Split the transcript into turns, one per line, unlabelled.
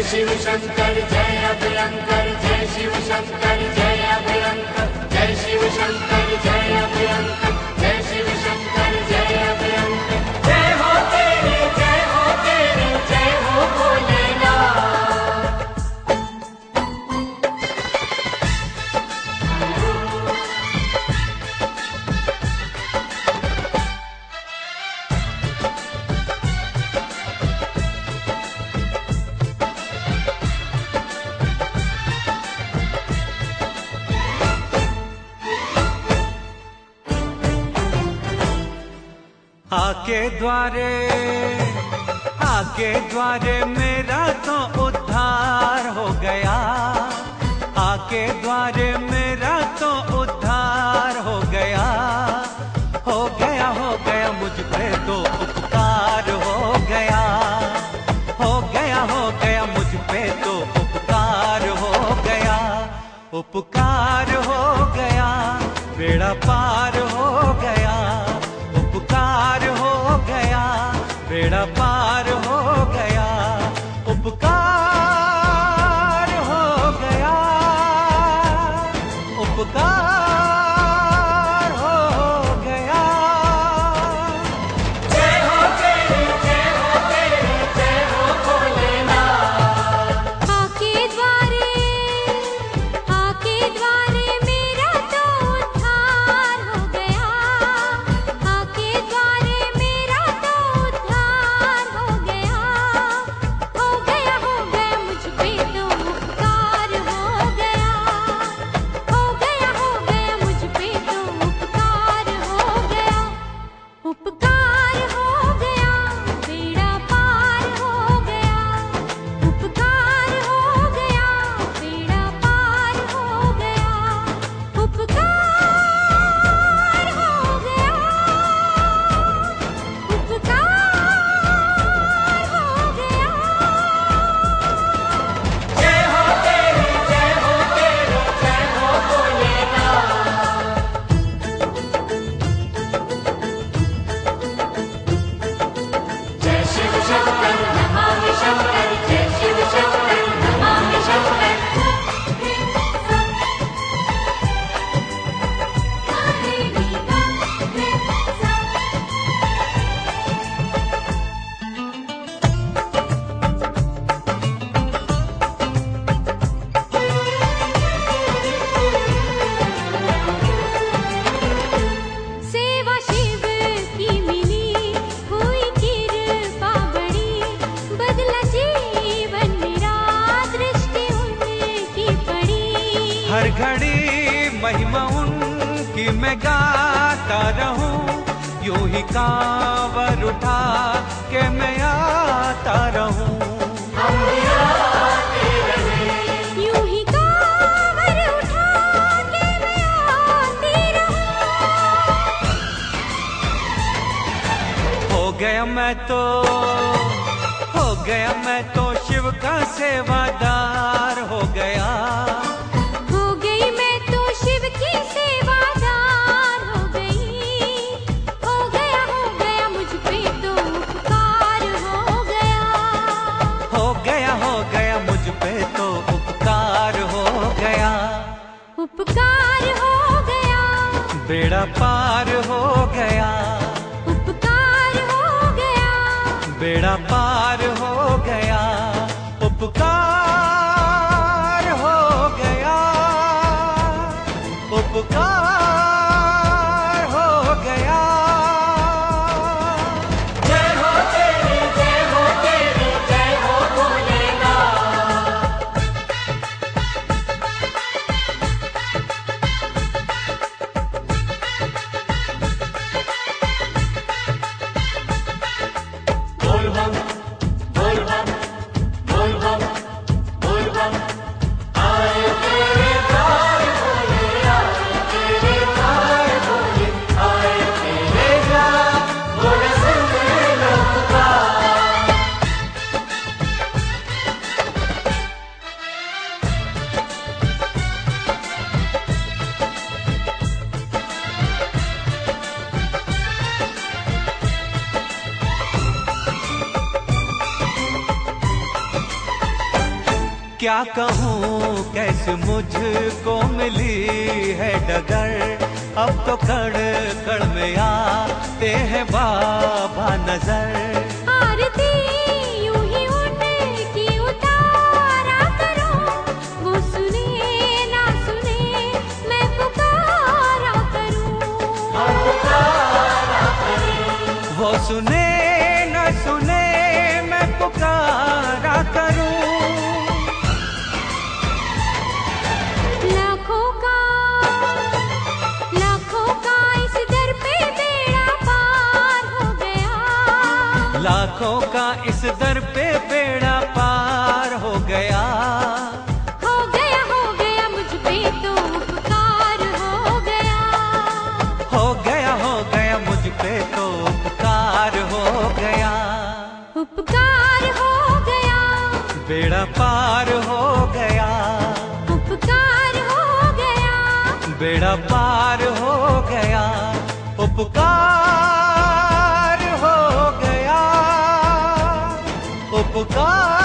शिव शंकर जय अभयंकर, जय शिव शंकर जय अभयंकर, जय शिव शंकर जय अभयंकर, जय शिव शंकर जय अभयंकर। जय हो तेरी, जय हो तेरी, जय हो भोलेनाथ।
आके द्वारे मेरा तो उद्धार हो गया, आके द्वारे मेरा तो उद्धार हो गया, हो गया मुझ पे तो उपकार हो गया, हो गया मुझ पे तो उपकार हो गया, उपकार हो गया, बेड़ा पार हो गया, उपकार हो गया, बेड़ा पार हो गया, उपकार हो गया, उपकार हो गया।
जय हो तेरी, जय हो तेरी, जय हो भोलेनाथ।
आके द्वारे मेरा तो उद्धार हो गया, आके द्वारे मेरा तो उद्धार हो गया, हो गया मुझ पे तो उपकार हो गया, हो गया मुझ पे तो उपकार हो गया, उपकार हो गया, बेड़ा पार हो गया, उपकार हो गया, बेड़ा पार हो गया, उपकार हो गया, उपकार हो गया।
जय हो तेरी, जय हो तेरी, जय हो भोलेनाथ। जय शिव शंकर नमामि शंकर, जय शिव शंकर नमामि शंकर।
सेवा शिव की मिली हुई कृपा बड़ी, बदला जीवन मेरा दृष्टि उनकी पड़ी।
हर घड़ी महिमा उनकी मैं गाता रहूं, यूं ही कांवर उठा के मैं आता रहूं।
यूं ही कांवर उठा के मैं आती रहूं।
हो गया मैं तो शिव का सेवादार हो गया,
हो गई मैं तो शिव की सेवादार हो गई, हो गया मुझ पे तो उपकार हो गया,
हो गया मुझ पे तो उपकार हो गया,
उपकार हो गया,
बेड़ा पार हो गया,
उपकार हो गया,
बेड़ा पार हो गया, उपकार हो गया, उपकार हो गया।
जय हो तेरी, जय हो तेरी, जय हो भोलेनाथ। बोल बम, बोल
क्या कहूँ कैसे मुझको मिली है डगर, अब तो कड़ कड़ में आते हैं बाबा नजर।
आरती यूं ही उनकी उतारा करो, वो सुने ना सुने मैं पुकारा करूं।
वो सुने न सुने मैं पुकारा करूं। लाखों का इस दर पे बेड़ा पार हो गया।
हो गया मुझ पे तो उपकार हो गया।
हो गया मुझ पे तो उपकार हो गया।
उपकार हो गया,
बेड़ा पार हो गया।
उपकार हो गया,
बेड़ा पार हो गया। उपकार हो गया, उपकार